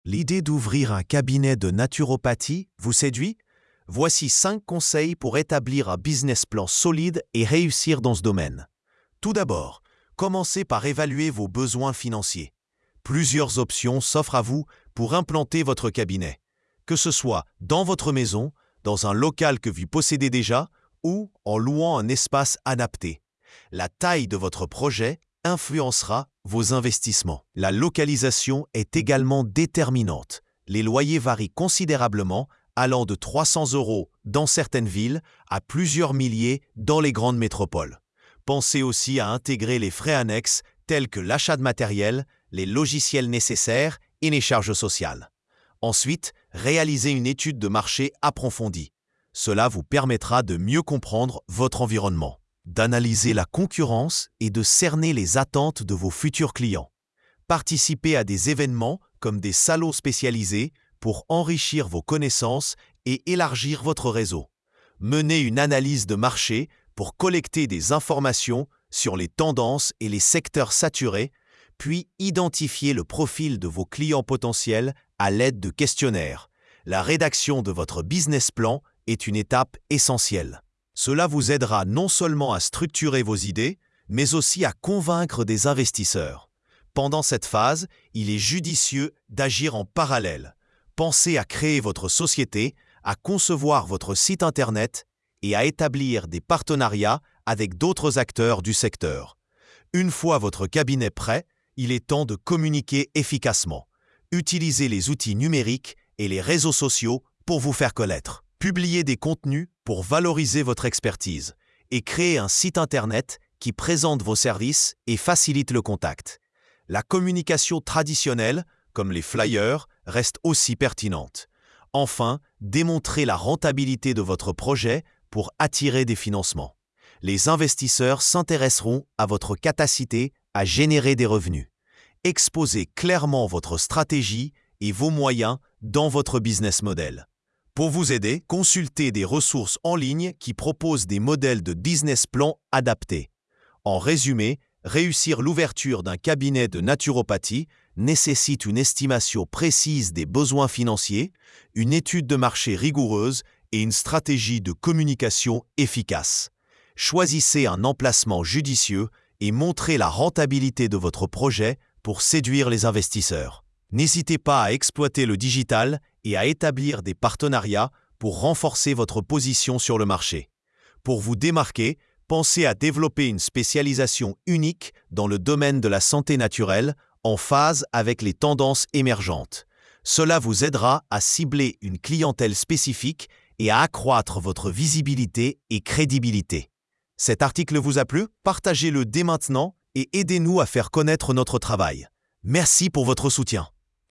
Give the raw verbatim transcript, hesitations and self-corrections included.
L'idée d'ouvrir un cabinet de naturopathie vous séduit? Voici cinq conseils pour établir un business plan solide et réussir dans ce domaine. Tout d'abord, commencez par évaluer vos besoins financiers. Plusieurs options s'offrent à vous pour implanter votre cabinet, que ce soit dans votre maison, dans un local que vous possédez déjà ou en louant un espace adapté. La taille de votre projet influencera vos investissements. La localisation est également déterminante. Les loyers varient considérablement, allant de trois cents euros dans certaines villes à plusieurs milliers dans les grandes métropoles. Pensez aussi à intégrer les frais annexes tels que l'achat de matériel, les logiciels nécessaires et les charges sociales. Ensuite, réalisez une étude de marché approfondie. Cela vous permettra de mieux comprendre votre environnement, d'analyser la concurrence et de cerner les attentes de vos futurs clients. Participez à des événements comme des salons spécialisés pour enrichir vos connaissances et élargir votre réseau. Menez une analyse de marché pour collecter des informations sur les tendances et les secteurs saturés, puis identifiez le profil de vos clients potentiels à l'aide de questionnaires. La rédaction de votre business plan est une étape essentielle. Cela vous aidera non seulement à structurer vos idées, mais aussi à convaincre des investisseurs. Pendant cette phase, il est judicieux d'agir en parallèle. Pensez à créer votre société, à concevoir votre site Internet et à établir des partenariats avec d'autres acteurs du secteur. Une fois votre cabinet prêt, il est temps de communiquer efficacement. Utilisez les outils numériques et les réseaux sociaux pour vous faire connaître. Publiez des contenus pour valoriser votre expertise et créez un site Internet qui présente vos services et facilite le contact. La communication traditionnelle, comme les flyers, reste aussi pertinente. Enfin, démontrez la rentabilité de votre projet pour attirer des financements. Les investisseurs s'intéresseront à votre capacité à générer des revenus. Exposez clairement votre stratégie et vos moyens dans votre business model. Pour vous aider, consultez des ressources en ligne qui proposent des modèles de business plan adaptés. En résumé, réussir l'ouverture d'un cabinet de naturopathie nécessite une estimation précise des besoins financiers, une étude de marché rigoureuse et une stratégie de communication efficace. Choisissez un emplacement judicieux et montrez la rentabilité de votre projet pour séduire les investisseurs. N'hésitez pas à exploiter le digital et à établir des partenariats pour renforcer votre position sur le marché. Pour vous démarquer, pensez à développer une spécialisation unique dans le domaine de la santé naturelle en phase avec les tendances émergentes. Cela vous aidera à cibler une clientèle spécifique et à accroître votre visibilité et crédibilité. Cet article vous a plu? Partagez-le dès maintenant et aidez-nous à faire connaître notre travail. Merci pour votre soutien.